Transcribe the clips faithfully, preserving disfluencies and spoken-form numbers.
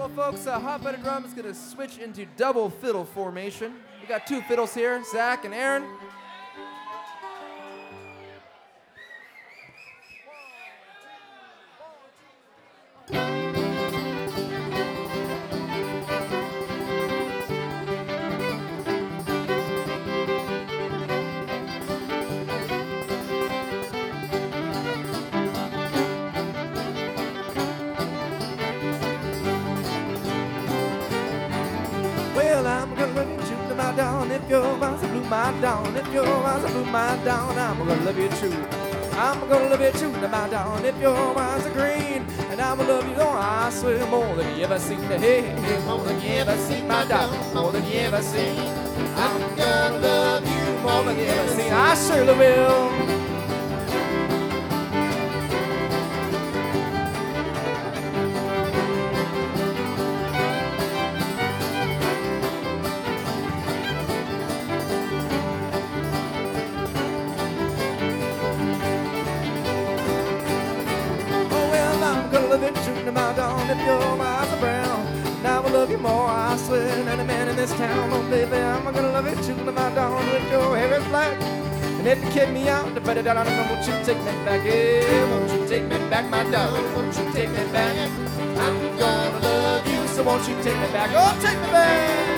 Well, folks, uh, Hot Button Drum is going to switch into double fiddle formation. We got two fiddles here, Zach and Aaron. Well, I'm gonna shoot my down if your eyes blew my down. If your eyes blew my down, I'm gonna love you true. I'm gonna love you true to my down if your eyes are green. And I'm gonna love you, oh, I swear, more than you ever seen. Hey, hey, more than you ever seen my down, more than you ever seen. I'm gonna love you more than you ever seen. I surely will. If your eyes are brown, and I will love you more, I swear, than any man in this town. Oh, baby, I'm gonna love you too, my down with your hair is black. And if you kick me out, to put it down, won't you take me back? Yeah, won't you take me back, my darling? Won't you take me back? I'm gonna love you, so won't you take me back? Oh, take me back!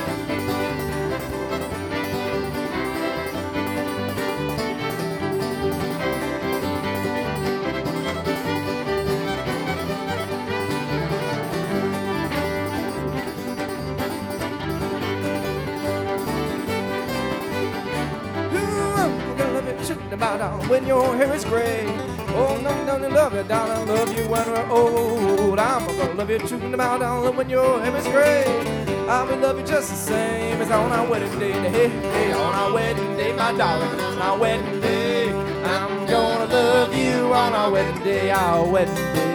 About uh, when your hair is gray. Oh, no, no, no, love you, darling, love you when we're old. I'm gonna love you too, about darling, when your hair is gray. I will love you just the same as on our wedding day. Hey, hey, on our wedding day, my darling, on our wedding day. I'm gonna love you on our wedding day, our wedding day.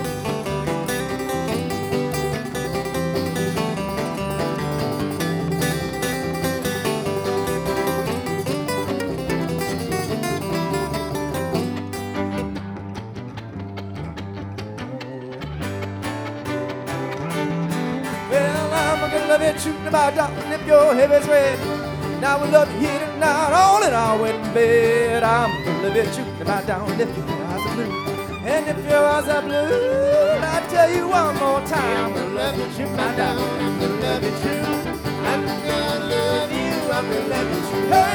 Love you shooting about down if your hair is red. Now we love you here tonight, all in our wedding bed. I'm gonna love you shooting about down if your eyes are blue. And if your eyes are blue, I tell you one more time, I'm gonna love you shooting about down. I'm gonna love you true. I'm gonna love you. I'm gonna love you true.